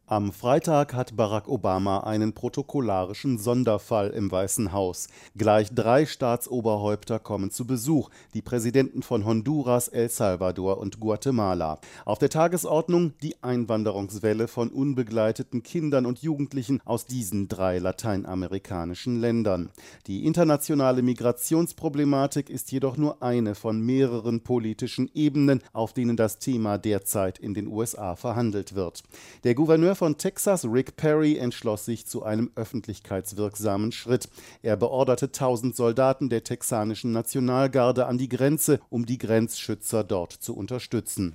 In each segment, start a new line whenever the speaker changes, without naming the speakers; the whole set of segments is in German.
Am Freitag hat Barack Obama einen protokollarischen Sonderfall im Weißen Haus. Gleich 3 Staatsoberhäupter kommen zu Besuch, die Präsidenten von Honduras, El Salvador und Guatemala. Auf der Tagesordnung die Einwanderungswelle von unbegleiteten Kindern und Jugendlichen aus diesen 3 lateinamerikanischen Ländern. Die internationale Migrationsproblematik ist jedoch nur eine von mehreren politischen Ebenen, auf denen das Thema derzeit in den USA verhandelt wird. Der Gouverneur von Texas, Rick Perry, entschloss sich zu einem öffentlichkeitswirksamen Schritt. Er beorderte 1000 Soldaten der texanischen Nationalgarde an die Grenze, um die Grenzschützer dort zu unterstützen.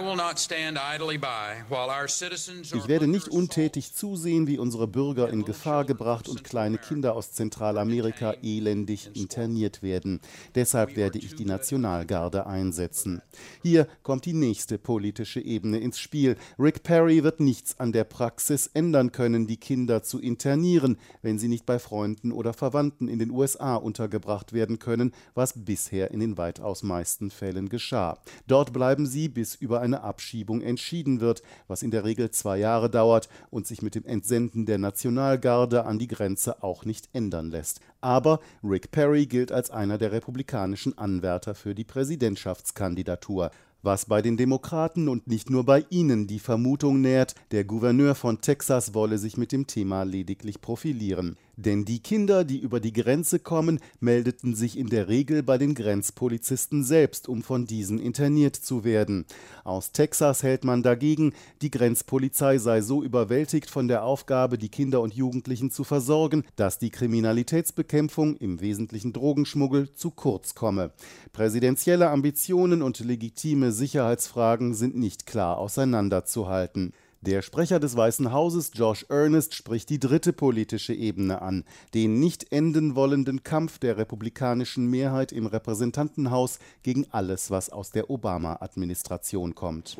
Ich werde nicht untätig zusehen, wie unsere Bürger in Gefahr gebracht und kleine Kinder aus Zentralamerika elendig interniert werden. Deshalb werde ich die Nationalgarde einsetzen. Hier kommt die nächste politische Ebene ins Spiel. Rick Perry wird nichts an der Praxis ändern können, die Kinder zu internieren, wenn sie nicht bei Freunden oder Verwandten in den USA untergebracht werden können, was bisher in den weitaus meisten Fällen geschah. Dort bleiben sie, bis über eine Abschiebung entschieden wird, was in der Regel 2 Jahre dauert und sich mit dem Entsenden der Nationalgarde an die Grenze auch nicht ändern lässt. Aber Rick Perry gilt als einer der republikanischen Anwärter für die Präsidentschaftskandidatur. Was bei den Demokraten und nicht nur bei ihnen die Vermutung nährt, der Gouverneur von Texas wolle sich mit dem Thema lediglich profilieren. Denn die Kinder, die über die Grenze kommen, meldeten sich in der Regel bei den Grenzpolizisten selbst, um von diesen interniert zu werden. Aus Texas hält man dagegen, die Grenzpolizei sei so überwältigt von der Aufgabe, die Kinder und Jugendlichen zu versorgen, dass die Kriminalitätsbekämpfung, im Wesentlichen Drogenschmuggel, zu kurz komme. Präsidentielle Ambitionen und legitime Sicherheitsfragen sind nicht klar auseinanderzuhalten. Der Sprecher des Weißen Hauses, Josh Earnest, spricht die dritte politische Ebene an, den nicht enden wollenden Kampf der republikanischen Mehrheit im Repräsentantenhaus gegen alles, was aus der Obama-Administration kommt.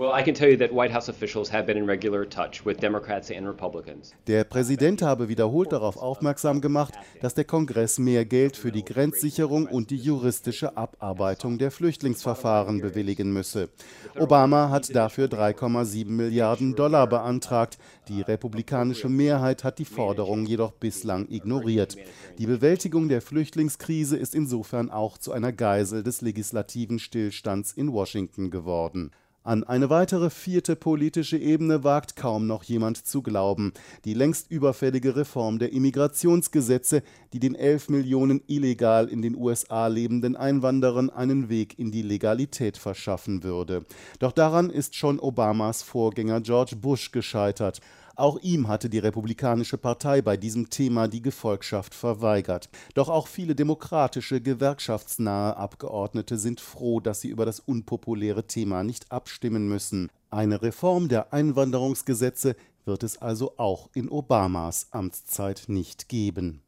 Der Präsident habe wiederholt darauf aufmerksam gemacht, dass der Kongress mehr Geld für die Grenzsicherung und die juristische Abarbeitung der Flüchtlingsverfahren bewilligen müsse. Obama hat dafür 3,7 Milliarden Dollar beantragt. Die republikanische Mehrheit hat die Forderung jedoch bislang ignoriert. Die Bewältigung der Flüchtlingskrise ist insofern auch zu einer Geisel des legislativen Stillstands in Washington geworden. An eine weitere 4. politische Ebene wagt kaum noch jemand zu glauben. Die längst überfällige Reform der Immigrationsgesetze, die den 11 Millionen illegal in den USA lebenden Einwanderern einen Weg in die Legalität verschaffen würde. Doch daran ist schon Obamas Vorgänger George Bush gescheitert. Auch ihm hatte die Republikanische Partei bei diesem Thema die Gefolgschaft verweigert. Doch auch viele demokratische, gewerkschaftsnahe Abgeordnete sind froh, dass sie über das unpopuläre Thema nicht abstimmen müssen. Eine Reform der Einwanderungsgesetze wird es also auch in Obamas Amtszeit nicht geben.